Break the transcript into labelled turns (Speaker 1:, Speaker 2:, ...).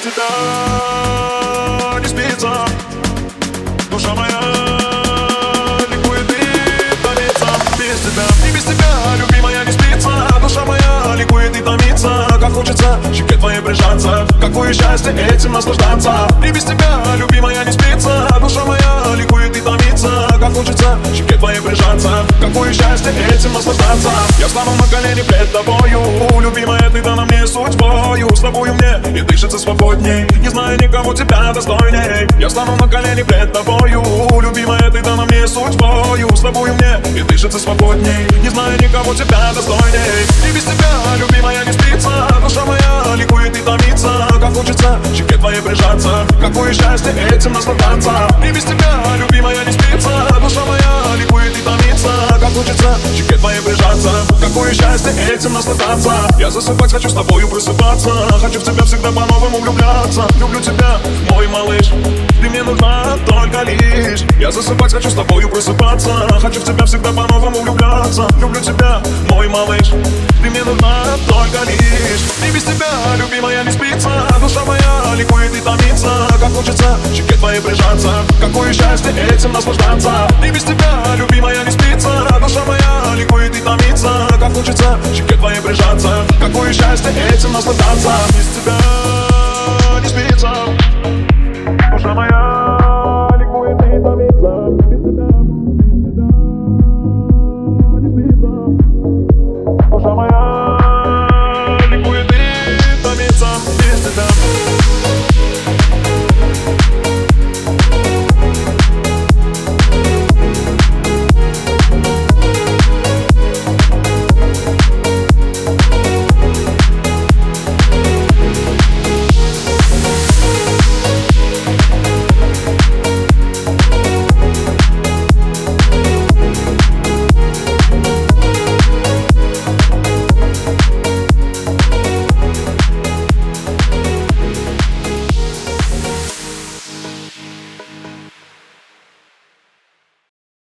Speaker 1: тебя не спится. Душа моя ликует и томится. Без тебя, и без тебя, любимая, не спится. Душа моя ликует и томится. Как хочется к щеке твоей прижаться. Какое счастье этим наслаждаться. И без тебя, любимая, не спится. Душа моя ликует и томится. Как хочется к щеке твоей прижаться. Какое счастье этим наслаждаться. Я стану на колени пред тобою. Любимая, ты дана мне судьбою. С тобою мне и дышится свободней. Не знаю никого тебя достойней. Я стану на колени пред тобою. Любимая, ты дана мне судьбою. С тобою мне и дышится свободней. Не знаю никого тебя достойней. И без тебя, любимая, не спится. Душа моя ликует и томится. Как хочется к щеке твоей прижаться. Какое счастье этим наслаждаться. И без тебя, любимая, не спится. Душа моя ликует и томится. Как хочется к щеке твоей прижаться. Какое счастье этим наслаждаться. Я засыпать хочу, с тобою просыпаться. Хочу в тебя всегда по-новому влюбляться. Люблю тебя, мой малыш. Ты мне нужна только лишь. Я засыпать хочу, с тобою просыпаться. Хочу в тебя всегда по-новому влюбляться. Люблю тебя, мой малыш. Ты мне нужна только лишь. И без тебя, любимая, не спится. Душа моя ликует и томится. Как хочется к щеке твоей прижаться. Какое счастье этим наслаждаться. И без тебя, любимая, не спится. Душа моя ликует и томится. Как хочется к щеке твоей прижаться. Какое счастье этим наслаждаться. Без тебя